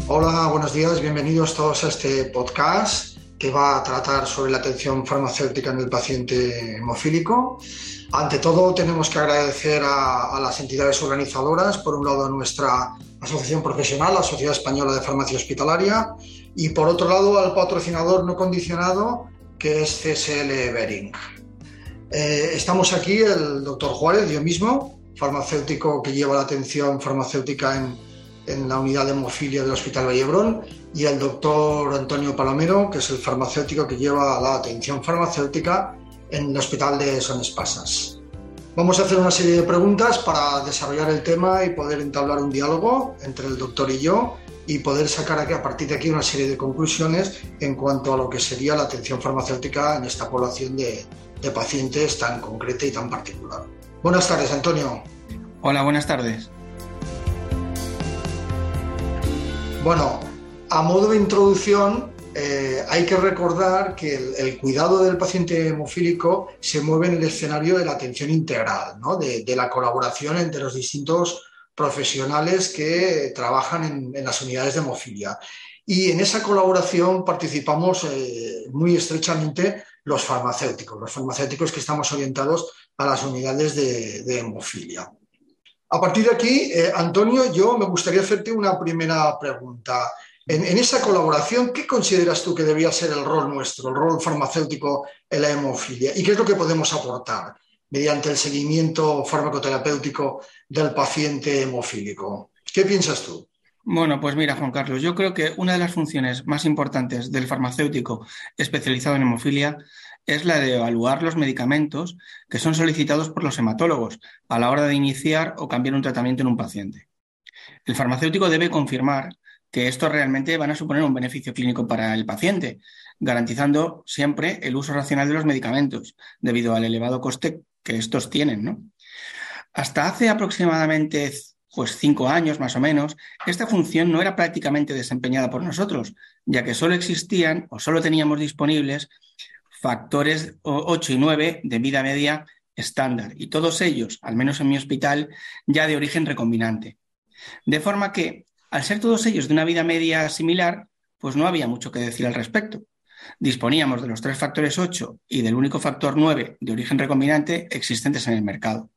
Hola, buenos días, bienvenidos todos a este podcast que va a tratar sobre la atención farmacéutica en el paciente hemofílico. Ante todo, tenemos que agradecer a las entidades organizadoras, por un lado a nuestra asociación profesional, la Sociedad Española de Farmacia Hospitalaria, y por otro lado al patrocinador no condicionado, que es CSL Behring. Estamos aquí el doctor Juárez, yo mismo, farmacéutico que lleva la atención farmacéutica en la unidad de hemofilia del Hospital Vallebrón, y el doctor Antonio Palomero, que es el farmacéutico que lleva la atención farmacéutica en el Hospital de Son Espasas. Vamos a hacer una serie de preguntas para desarrollar el tema y poder entablar un diálogo entre el doctor y yo y poder sacar a partir de aquí una serie de conclusiones en cuanto a lo que sería la atención farmacéutica en esta población de pacientes tan concreta y tan particular. Buenas tardes, Antonio. Hola, buenas tardes. Bueno, a modo de introducción, hay que recordar que el cuidado del paciente hemofílico se mueve en el escenario de la atención integral, ¿no? de la colaboración entre los distintos profesionales que trabajan en las unidades de hemofilia. Y en esa colaboración participamos muy estrechamente los farmacéuticos que estamos orientados a las unidades de hemofilia. A partir de aquí, Antonio, yo me gustaría hacerte una primera pregunta. En esa colaboración, ¿qué consideras tú que debía ser el rol nuestro, el rol farmacéutico en la hemofilia? ¿Y qué es lo que podemos aportar mediante el seguimiento farmacoterapéutico del paciente hemofílico? ¿Qué piensas tú? Bueno, pues mira, Juan Carlos, yo creo que una de las funciones más importantes del farmacéutico especializado en hemofilia es la de evaluar los medicamentos que son solicitados por los hematólogos a la hora de iniciar o cambiar un tratamiento en un paciente. El farmacéutico debe confirmar que estos realmente van a suponer un beneficio clínico para el paciente, garantizando siempre el uso racional de los medicamentos, debido al elevado coste que estos tienen, ¿no? Hasta hace aproximadamente 5 años más o menos, esta función no era prácticamente desempeñada por nosotros, ya que solo existían o solo teníamos disponibles factores 8 y 9 de vida media estándar, y todos ellos, al menos en mi hospital, ya de origen recombinante. De forma que, al ser todos ellos de una vida media similar, pues no había mucho que decir al respecto. Disponíamos de los 3 factores 8 y del único factor 9 de origen recombinante existentes en el mercado.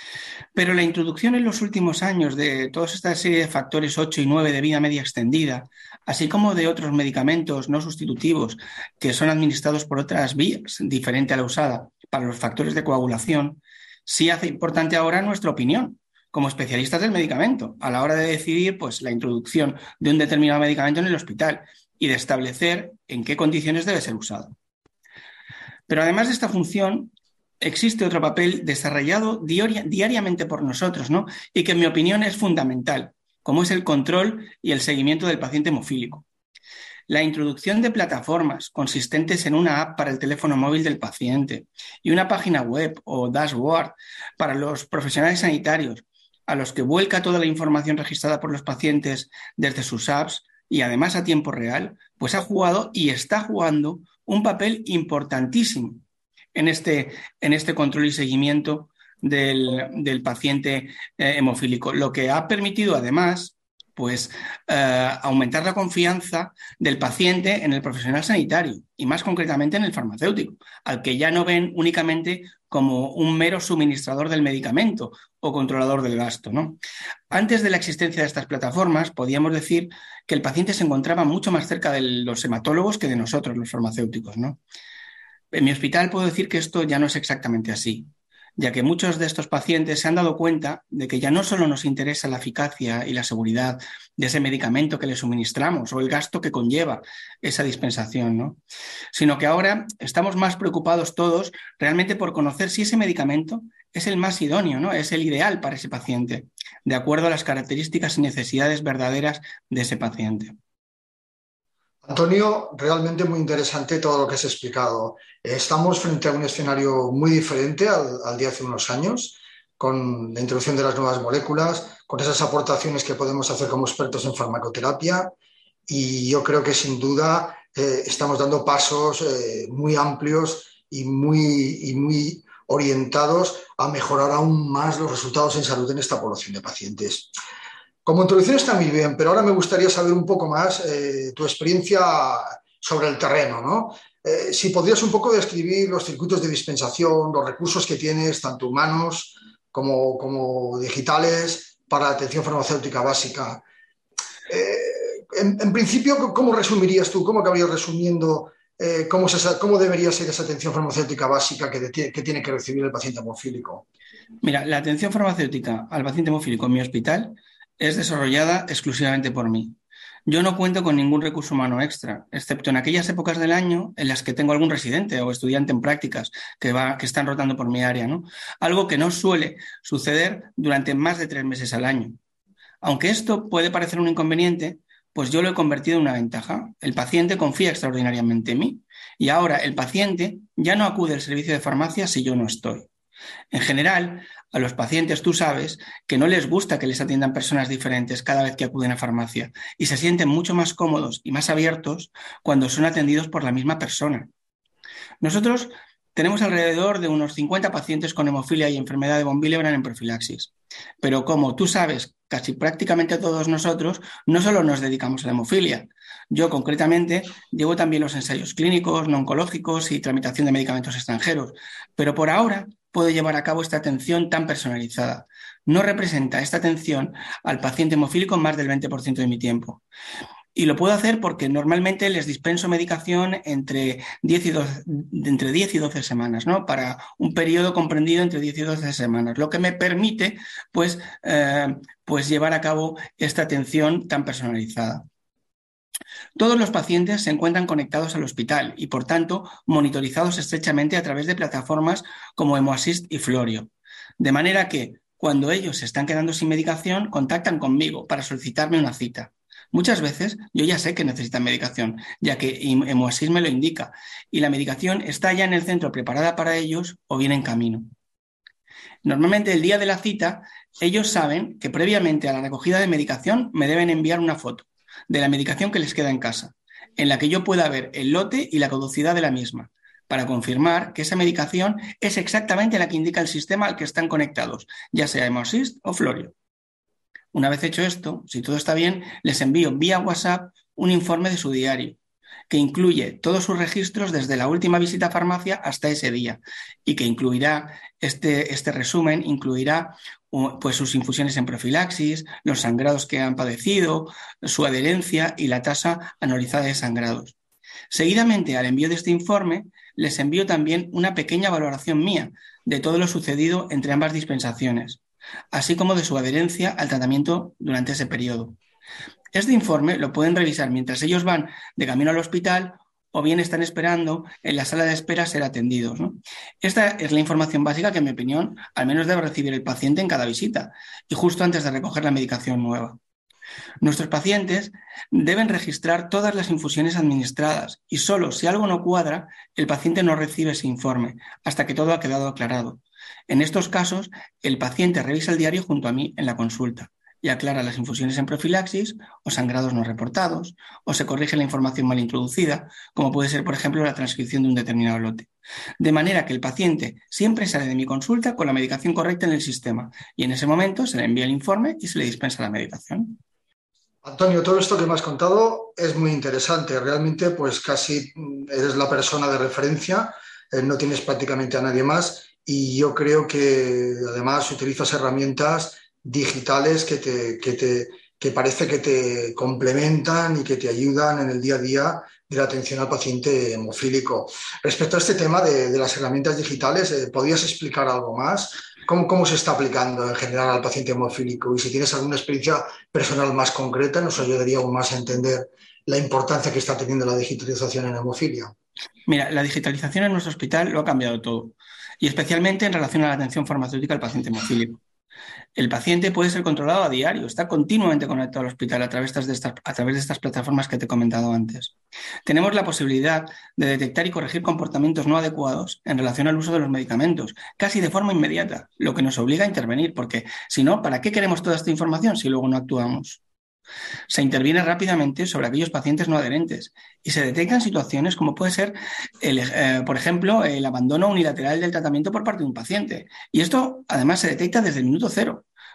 Pero la introducción en los últimos años de toda esta serie de factores 8 y 9 de vida media extendida, así como de otros medicamentos no sustitutivos que son administrados por otras vías diferente a la usada para los factores de coagulación, sí hace importante ahora nuestra opinión como especialistas del medicamento a la hora de decidir pues, la introducción de un determinado medicamento en el hospital y de establecer en qué condiciones debe ser usado. Pero además de esta función, existe otro papel desarrollado diariamente por nosotros, ¿no? Y que en mi opinión es fundamental, como es el control y el seguimiento del paciente hemofílico. La introducción de plataformas consistentes en una app para el teléfono móvil del paciente y una página web o dashboard para los profesionales sanitarios, a los que vuelca toda la información registrada por los pacientes desde sus apps y además a tiempo real, pues ha jugado y está jugando un papel importantísimo en este control y seguimiento del paciente hemofílico, lo que ha permitido además pues, aumentar la confianza del paciente en el profesional sanitario y más concretamente en el farmacéutico, al que ya no ven únicamente como un mero suministrador del medicamento o controlador del gasto, ¿no? Antes de la existencia de estas plataformas, podíamos decir que el paciente se encontraba mucho más cerca de los hematólogos que de nosotros, los farmacéuticos, ¿no? En mi hospital puedo decir que esto ya no es exactamente así, ya que muchos de estos pacientes se han dado cuenta de que ya no solo nos interesa la eficacia y la seguridad de ese medicamento que le suministramos o el gasto que conlleva esa dispensación, ¿no? Sino que ahora estamos más preocupados todos realmente por conocer si ese medicamento es el más idóneo, ¿no? Es el ideal para ese paciente, de acuerdo a las características y necesidades verdaderas de ese paciente. Antonio, realmente muy interesante todo lo que has explicado. Estamos frente a un escenario muy diferente al de hace unos años, con la introducción de las nuevas moléculas, con esas aportaciones que podemos hacer como expertos en farmacoterapia, y yo creo que sin duda estamos dando pasos muy amplios y muy orientados a mejorar aún más los resultados en salud en esta población de pacientes. Como introducción está muy bien, pero ahora me gustaría saber un poco más tu experiencia sobre el terreno, ¿no? Si podrías un poco describir los circuitos de dispensación, los recursos que tienes, tanto humanos como digitales, para la atención farmacéutica básica. En principio, ¿cómo resumirías tú, cómo acabarías resumiendo cómo debería ser esa atención farmacéutica básica que tiene que recibir el paciente hemofílico? Mira, la atención farmacéutica al paciente hemofílico en mi hospital es desarrollada exclusivamente por mí. Yo no cuento con ningún recurso humano extra, excepto en aquellas épocas del año en las que tengo algún residente o estudiante en prácticas que están rotando por mi área, ¿no? Algo que no suele suceder durante más de 3 meses al año. Aunque esto puede parecer un inconveniente, pues yo lo he convertido en una ventaja. El paciente confía extraordinariamente en mí y ahora el paciente ya no acude al servicio de farmacia si yo no estoy. En general, a los pacientes tú sabes que no les gusta que les atiendan personas diferentes cada vez que acuden a farmacia y se sienten mucho más cómodos y más abiertos cuando son atendidos por la misma persona. Nosotros tenemos alrededor de unos 50 pacientes con hemofilia y enfermedad de von Willebrand en profilaxis. Pero como tú sabes, casi prácticamente todos nosotros no solo nos dedicamos a la hemofilia. Yo concretamente llevo también los ensayos clínicos, no oncológicos y tramitación de medicamentos extranjeros. Pero por ahora puedo llevar a cabo esta atención tan personalizada. No representa esta atención al paciente hemofílico más del 20% de mi tiempo. Y lo puedo hacer porque normalmente les dispenso medicación entre 10 y 12 semanas, ¿no? Para un periodo comprendido entre 10 y 12 semanas, lo que me permite pues, pues llevar a cabo esta atención tan personalizada. Todos los pacientes se encuentran conectados al hospital y, por tanto, monitorizados estrechamente a través de plataformas como HemoAssist y Florio. De manera que, cuando ellos se están quedando sin medicación, contactan conmigo para solicitarme una cita. Muchas veces yo ya sé que necesitan medicación, ya que HemoAssist me lo indica, y la medicación está ya en el centro preparada para ellos o viene en camino. Normalmente el día de la cita, ellos saben que previamente a la recogida de medicación me deben enviar una foto de la medicación que les queda en casa, en la que yo pueda ver el lote y la caducidad de la misma, para confirmar que esa medicación es exactamente la que indica el sistema al que están conectados, ya sea HemoAssist o Florio. Una vez hecho esto, si todo está bien, les envío vía WhatsApp un informe de su diario, que incluye todos sus registros desde la última visita a farmacia hasta ese día y que incluirá, este resumen incluirá pues sus infusiones en profilaxis, los sangrados que han padecido, su adherencia y la tasa anualizada de sangrados. Seguidamente al envío de este informe, les envío también una pequeña valoración mía de todo lo sucedido entre ambas dispensaciones, así como de su adherencia al tratamiento durante ese periodo. Este informe lo pueden revisar mientras ellos van de camino al hospital o bien están esperando en la sala de espera a ser atendidos, ¿no? Esta es la información básica que, en mi opinión, al menos debe recibir el paciente en cada visita y justo antes de recoger la medicación nueva. Nuestros pacientes deben registrar todas las infusiones administradas y solo si algo no cuadra, el paciente no recibe ese informe hasta que todo ha quedado aclarado. En estos casos, el paciente revisa el diario junto a mí en la consulta y aclara las infusiones en profilaxis o sangrados no reportados, o se corrige la información mal introducida, como puede ser, por ejemplo, la transcripción de un determinado lote. De manera que el paciente siempre sale de mi consulta con la medicación correcta en el sistema y en ese momento se le envía el informe y se le dispensa la medicación. Antonio, todo esto que me has contado es muy interesante. Realmente, pues casi eres la persona de referencia, no tienes prácticamente a nadie más y yo creo que además utilizas herramientas digitales que parece que te complementan y que te ayudan en el día a día de la atención al paciente hemofílico. Respecto a este tema de las herramientas digitales, ¿podrías explicar algo más? ¿Cómo se está aplicando en general al paciente hemofílico? Y si tienes alguna experiencia personal más concreta, nos ayudaría aún más a entender la importancia que está teniendo la digitalización en hemofilia. Mira, la digitalización en nuestro hospital lo ha cambiado todo, y especialmente en relación a la atención farmacéutica al paciente hemofílico. El paciente puede ser controlado a diario, está continuamente conectado al hospital a través de estas plataformas que te he comentado antes. Tenemos la posibilidad de detectar y corregir comportamientos no adecuados en relación al uso de los medicamentos, casi de forma inmediata, lo que nos obliga a intervenir, porque si no, ¿para qué queremos toda esta información si luego no actuamos? Se interviene rápidamente sobre aquellos pacientes no adherentes y se detectan situaciones como puede ser, por ejemplo, el abandono unilateral del tratamiento por parte de un paciente. Y esto, además, se detecta desde el minuto cero,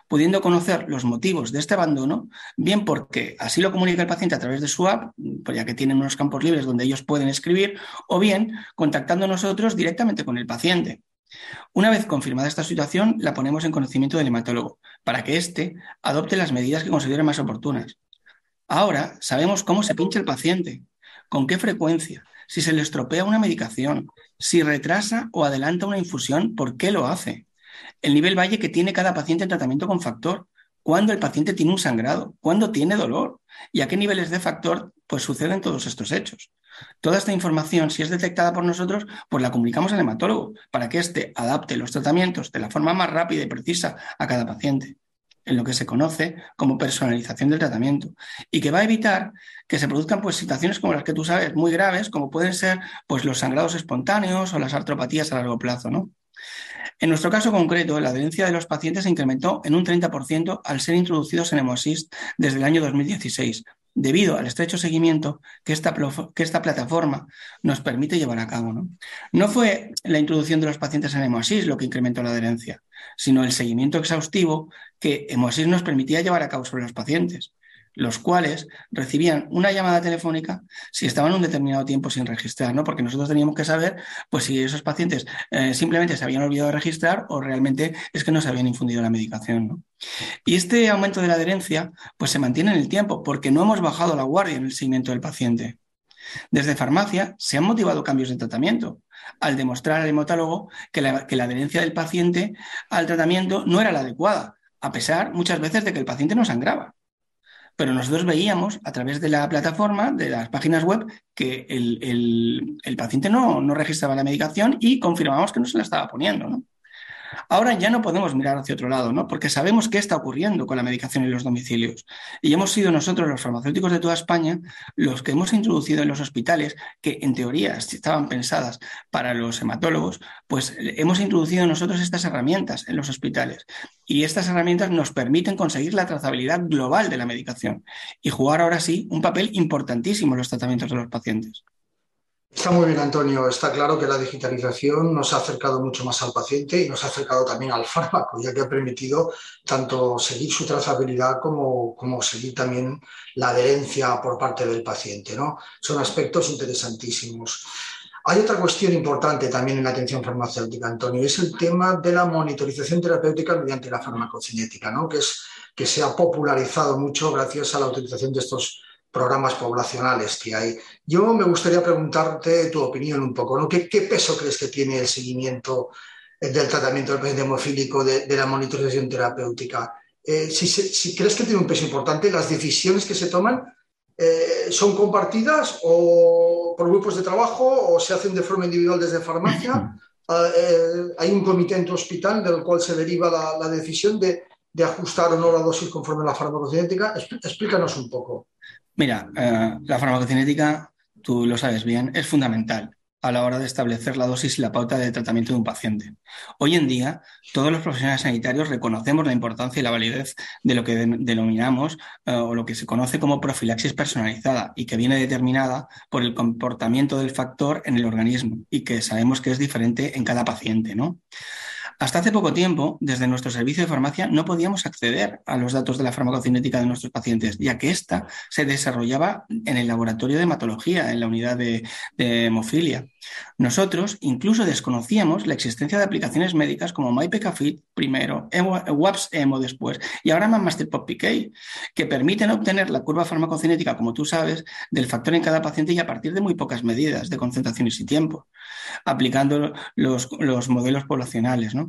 pudiendo conocer los motivos de este abandono, bien porque así lo comunica el paciente a través de su app, pues ya que tienen unos campos libres donde ellos pueden escribir, o bien contactando nosotros directamente con el paciente. Una vez confirmada esta situación, la ponemos en conocimiento del hematólogo para que éste adopte las medidas que considere más oportunas. Ahora sabemos cómo se pincha el paciente, con qué frecuencia, si se le estropea una medicación, si retrasa o adelanta una infusión, por qué lo hace, el nivel valle que tiene cada paciente en tratamiento con factor, cuándo el paciente tiene un sangrado, cuándo tiene dolor y a qué niveles de factor pues suceden todos estos hechos. Toda esta información, si es detectada por nosotros, pues la comunicamos al hematólogo para que éste adapte los tratamientos de la forma más rápida y precisa a cada paciente, en lo que se conoce como personalización del tratamiento, y que va a evitar que se produzcan pues situaciones como las que tú sabes, muy graves, como pueden ser pues los sangrados espontáneos o las artropatías a largo plazo, ¿no? En nuestro caso concreto, la adherencia de los pacientes se incrementó en un 30% al ser introducidos en HemoAssist desde el año 2016, debido al estrecho seguimiento que esta plataforma nos permite llevar a cabo, ¿no? No fue la introducción de los pacientes en HemoAssist lo que incrementó la adherencia, sino el seguimiento exhaustivo que HemoAssist nos permitía llevar a cabo sobre los pacientes, los cuales recibían una llamada telefónica si estaban un determinado tiempo sin registrar, ¿no? Porque nosotros teníamos que saber pues, si esos pacientes simplemente se habían olvidado de registrar o realmente es que no se habían infundido la medicación, ¿no? Y este aumento de la adherencia pues, se mantiene en el tiempo porque no hemos bajado la guardia en el seguimiento del paciente. Desde farmacia se han motivado cambios de tratamiento al demostrar al hematólogo que la adherencia del paciente al tratamiento no era la adecuada, a pesar muchas veces de que el paciente no sangraba. Pero nosotros veíamos a través de la plataforma, de las páginas web, que el paciente no registraba la medicación y confirmábamos que no se la estaba poniendo, ¿no? Ahora ya no podemos mirar hacia otro lado, ¿no? Porque sabemos qué está ocurriendo con la medicación en los domicilios. Y hemos sido nosotros, los farmacéuticos de toda España, los que hemos introducido en los hospitales, que en teoría estaban pensadas para los hematólogos, pues hemos introducido nosotros estas herramientas en los hospitales. Y estas herramientas nos permiten conseguir la trazabilidad global de la medicación y jugar ahora sí un papel importantísimo en los tratamientos de los pacientes. Está muy bien, Antonio. Está claro que la digitalización nos ha acercado mucho más al paciente y nos ha acercado también al fármaco, ya que ha permitido tanto seguir su trazabilidad como seguir también la adherencia por parte del paciente, ¿no? Son aspectos interesantísimos. Hay otra cuestión importante también en la atención farmacéutica, Antonio, y es el tema de la monitorización terapéutica mediante la farmacocinética, ¿no? Que se ha popularizado mucho gracias a la utilización de estos programas poblacionales que hay. Yo me gustaría preguntarte tu opinión un poco, ¿no? ¿Qué peso crees que tiene el seguimiento del tratamiento del paciente hemofílico de la monitorización terapéutica? Si crees que tiene un peso importante, ¿las decisiones que se toman son compartidas o por grupos de trabajo o se hacen de forma individual desde farmacia? ¿Hay un comité en tu hospital del cual se deriva la decisión de ajustar o no la dosis conforme a la farmacocinética? Explícanos un poco. Mira, la farmacocinética, tú lo sabes bien, es fundamental a la hora de establecer la dosis y la pauta de tratamiento de un paciente. Hoy en día, todos los profesionales sanitarios reconocemos la importancia y la validez de lo que denominamos o lo que se conoce como profilaxis personalizada y que viene determinada por el comportamiento del factor en el organismo y que sabemos que es diferente en cada paciente, ¿no? Hasta hace poco tiempo, desde nuestro servicio de farmacia, no podíamos acceder a los datos de la farmacocinética de nuestros pacientes, ya que ésta se desarrollaba en el laboratorio de hematología, en la unidad de hemofilia. Nosotros incluso desconocíamos la existencia de aplicaciones médicas como MyPKFit primero, WAPS-EMO después y ahora MapMasterPOP-PK, que permiten obtener la curva farmacocinética, como tú sabes, del factor en cada paciente y a partir de muy pocas medidas de concentraciones y tiempo, aplicando los modelos poblacionales, ¿no?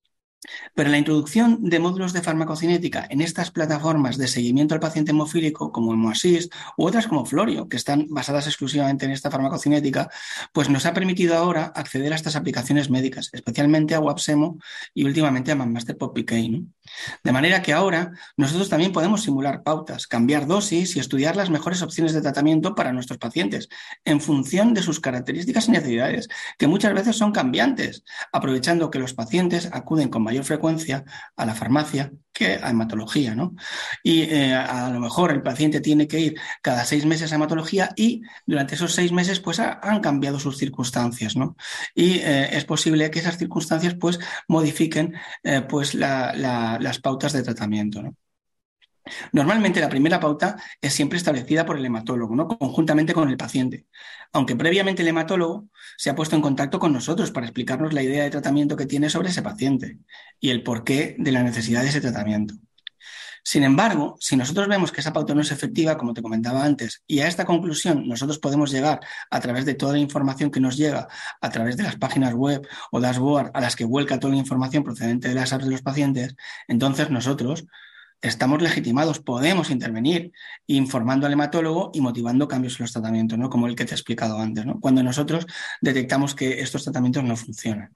Pero la introducción de módulos de farmacocinética en estas plataformas de seguimiento al paciente hemofílico como HemoAssist u otras como Florio, que están basadas exclusivamente en esta farmacocinética, pues nos ha permitido ahora acceder a estas aplicaciones médicas, especialmente a WAPS-EMO y últimamente a MapMasterPOP-PK, ¿no? De manera que ahora nosotros también podemos simular pautas, cambiar dosis y estudiar las mejores opciones de tratamiento para nuestros pacientes en función de sus características y necesidades, que muchas veces son cambiantes, aprovechando que los pacientes acuden con mayor mayor frecuencia a la farmacia que a hematología, ¿no? Y a lo mejor el paciente tiene que ir cada 6 meses a hematología y durante esos 6 meses pues han cambiado sus circunstancias, ¿no? Y es posible que esas circunstancias pues modifiquen pues las pautas de tratamiento, ¿no? Normalmente la primera pauta es siempre establecida por el hematólogo, ¿no? Conjuntamente con el paciente, aunque previamente el hematólogo se ha puesto en contacto con nosotros para explicarnos la idea de tratamiento que tiene sobre ese paciente y el porqué de la necesidad de ese tratamiento. Sin embargo, si nosotros vemos que esa pauta no es efectiva, como te comentaba antes, y a esta conclusión nosotros podemos llegar a través de toda la información que nos llega a través de las páginas web o dashboard a las que vuelca toda la información procedente de las apps de los pacientes, entonces nosotros estamos legitimados, podemos intervenir informando al hematólogo y motivando cambios en los tratamientos, ¿no? Como el que te he explicado antes, ¿no? Cuando nosotros detectamos que estos tratamientos no funcionan.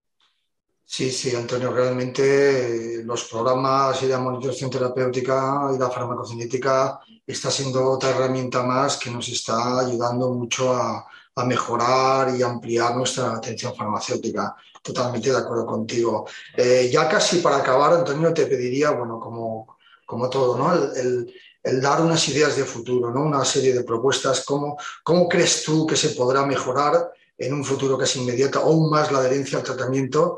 Sí, sí, Antonio, realmente los programas y la monitorización terapéutica y la farmacocinética está siendo otra herramienta más que nos está ayudando mucho a mejorar y ampliar nuestra atención farmacéutica. Totalmente de acuerdo contigo. Ya casi para acabar, Antonio, te pediría, bueno, como todo, ¿no? El dar unas ideas de futuro, ¿no? Una serie de propuestas. ¿Cómo crees tú que se podrá mejorar en un futuro casi inmediato aún más la adherencia al tratamiento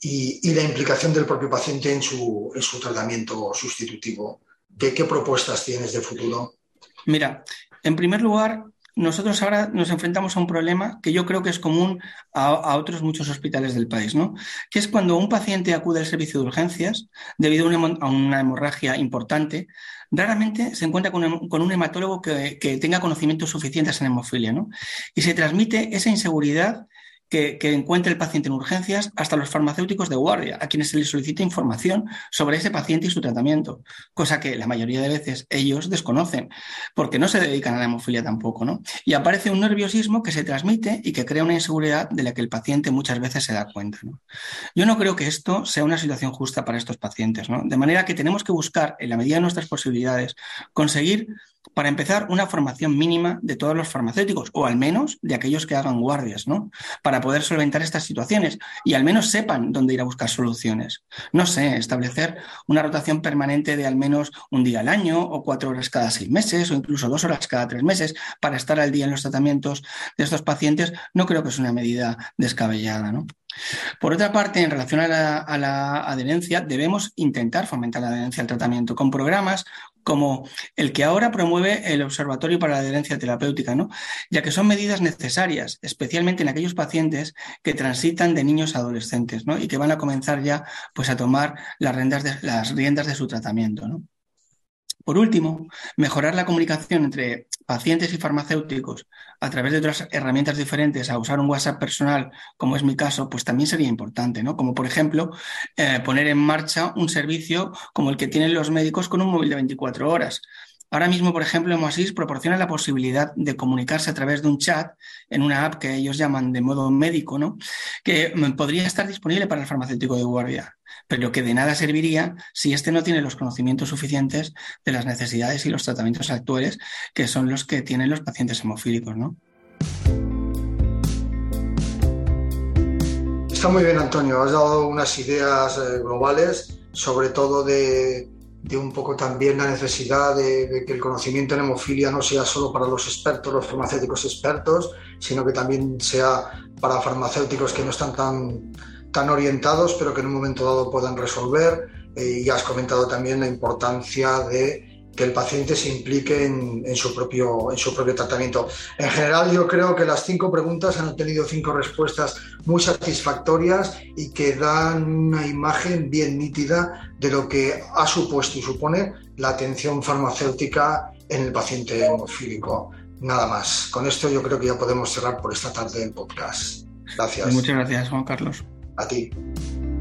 y la implicación del propio paciente en su tratamiento sustitutivo? ¿Qué propuestas tienes de futuro? Mira, en primer lugar, nosotros ahora nos enfrentamos a un problema que yo creo que es común a otros muchos hospitales del país, ¿no? Que es cuando un paciente acude al servicio de urgencias debido a una hemorragia importante, raramente se encuentra con un hematólogo que tenga conocimientos suficientes en hemofilia, ¿no? Y se transmite esa inseguridad que encuentra el paciente en urgencias hasta los farmacéuticos de guardia, a quienes se les solicita información sobre ese paciente y su tratamiento, cosa que la mayoría de veces ellos desconocen, porque no se dedican a la hemofilia tampoco, ¿no? Y aparece un nerviosismo que se transmite y que crea una inseguridad de la que el paciente muchas veces se da cuenta, ¿no? Yo no creo que esto sea una situación justa para estos pacientes, ¿no? De manera que tenemos que buscar, en la medida de nuestras posibilidades, conseguir, para empezar, una formación mínima de todos los farmacéuticos, o al menos de aquellos que hagan guardias, ¿no? Para poder solventar estas situaciones y al menos sepan dónde ir a buscar soluciones. No sé, establecer una rotación permanente de al menos un día al año o 4 horas cada 6 meses o incluso 2 horas cada 3 meses para estar al día en los tratamientos de estos pacientes, no creo que es una medida descabellada, ¿no? Por otra parte, en relación a la adherencia, debemos intentar fomentar la adherencia al tratamiento con programas como el que ahora promueve el Observatorio para la Adherencia Terapéutica, ¿no? Ya que son medidas necesarias, especialmente en aquellos pacientes que transitan de niños a adolescentes, ¿no? Y que van a comenzar ya pues, a tomar las riendas de su tratamiento, ¿no? Por último, mejorar la comunicación entre pacientes y farmacéuticos a través de otras herramientas diferentes a usar un WhatsApp personal, como es mi caso, pues también sería importante, ¿no? Como por ejemplo, poner en marcha un servicio como el que tienen los médicos con un móvil de 24 horas. Ahora mismo, por ejemplo, Hemoassist proporciona la posibilidad de comunicarse a través de un chat en una app que ellos llaman de modo médico, ¿no? Que podría estar disponible para el farmacéutico de guardia, pero que de nada serviría si éste no tiene los conocimientos suficientes de las necesidades y los tratamientos actuales, que son los que tienen los pacientes hemofílicos, ¿no? Está muy bien, Antonio. Has dado unas ideas globales, sobre todo de un poco también la necesidad de que el conocimiento en hemofilia no sea solo para los expertos, los farmacéuticos expertos, sino que también sea para farmacéuticos que no están tan orientados, pero que en un momento dado puedan resolver. Y has comentado también la importancia de que el paciente se implique en su propio tratamiento. En general, yo creo que las 5 preguntas han tenido 5 respuestas muy satisfactorias y que dan una imagen bien nítida de lo que ha supuesto y supone la atención farmacéutica en el paciente hemofílico. Nada más. Con esto yo creo que ya podemos cerrar por esta tarde el podcast. Gracias. Muchas gracias, Juan Carlos. A ti.